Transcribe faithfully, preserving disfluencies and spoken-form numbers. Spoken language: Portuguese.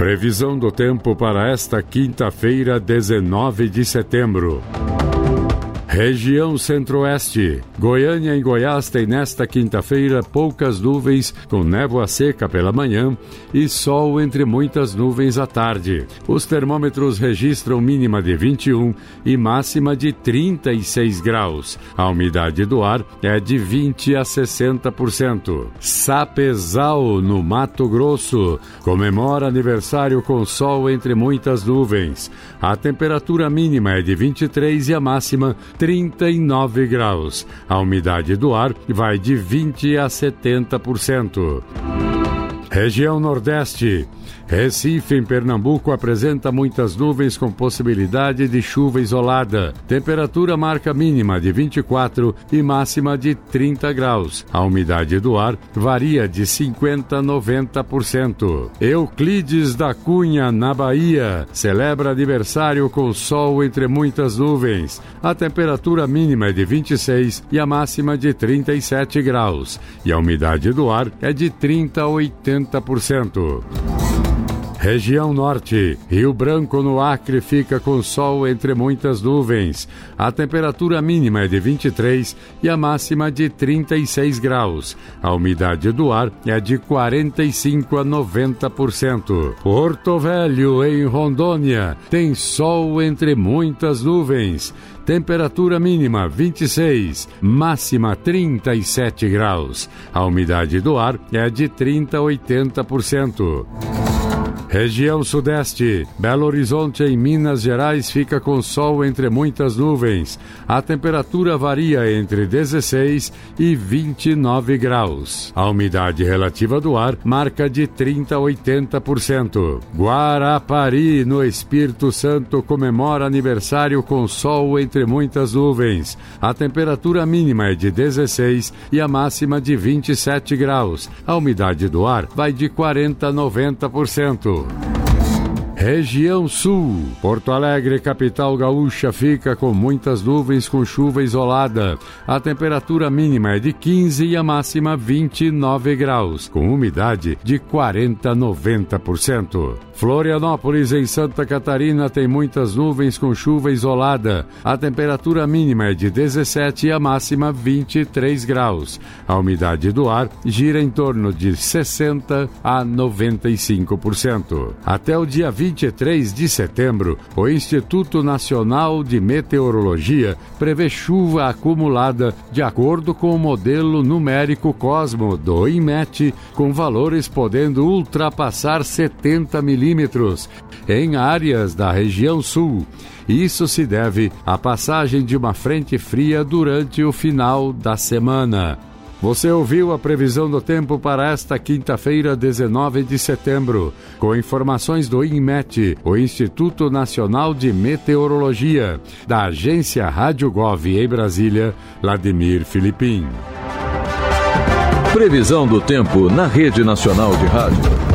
Previsão do tempo para esta quinta-feira, dezenove de setembro. Região Centro-Oeste. Goiânia e Goiás têm nesta quinta-feira poucas nuvens, com névoa seca pela manhã e sol entre muitas nuvens à tarde. Os termômetros registram mínima de vinte e um e máxima de trinta e seis graus. A umidade do ar é de vinte a sessenta por cento. Sapezal, no Mato Grosso, comemora aniversário com sol entre muitas nuvens. A temperatura mínima é de vinte e três e a máxima trinta e nove graus. A umidade do ar vai de vinte a setenta por cento. Região Nordeste. Recife, em Pernambuco, apresenta muitas nuvens com possibilidade de chuva isolada. Temperatura marca mínima de vinte e quatro e máxima de trinta graus. A umidade do ar varia de cinquenta a noventa por cento. Euclides da Cunha, na Bahia, celebra aniversário com sol entre muitas nuvens. A temperatura mínima é de vinte e seis e a máxima de trinta e sete graus. E a umidade do ar é de trinta a oitenta por cento. Região Norte. Rio Branco, no Acre, fica com sol entre muitas nuvens. A temperatura mínima é de vinte e três e a máxima de trinta e seis graus. A umidade do ar é de quarenta e cinco a noventa por cento. Porto Velho, em Rondônia, tem sol entre muitas nuvens. Temperatura mínima vinte e seis, máxima trinta e sete graus. A umidade do ar é de trinta a oitenta por cento. Região Sudeste. Belo Horizonte, em Minas Gerais, fica com sol entre muitas nuvens. A temperatura varia entre dezesseis e vinte e nove graus. A umidade relativa do ar marca de trinta a oitenta por cento. Guarapari, no Espírito Santo, comemora aniversário com sol entre muitas nuvens. A temperatura mínima é de dezesseis e a máxima de vinte e sete graus. A umidade do ar vai de quarenta a noventa por cento. Região Sul. Porto Alegre, capital gaúcha, fica com muitas nuvens com chuva isolada. A temperatura mínima é de quinze e a máxima vinte e nove graus, com umidade de quarenta a noventa por cento. Florianópolis, em Santa Catarina, tem muitas nuvens com chuva isolada. A temperatura mínima é de dezessete e a máxima vinte e três graus. A umidade do ar gira em torno de sessenta a noventa e cinco por cento. Até o dia vinte e três de setembro, o Instituto Nacional de Meteorologia prevê chuva acumulada de acordo com o modelo numérico Cosmo do INMET, com valores podendo ultrapassar setenta milímetros em áreas da região sul. Isso se deve à passagem de uma frente fria durante o final da semana. Você ouviu a previsão do tempo para esta quinta-feira, dezenove de setembro, com informações do INMET, o Instituto Nacional de Meteorologia, da agência Rádio Gov em Brasília, Vladimir Filipim. Previsão do tempo na Rede Nacional de Rádio.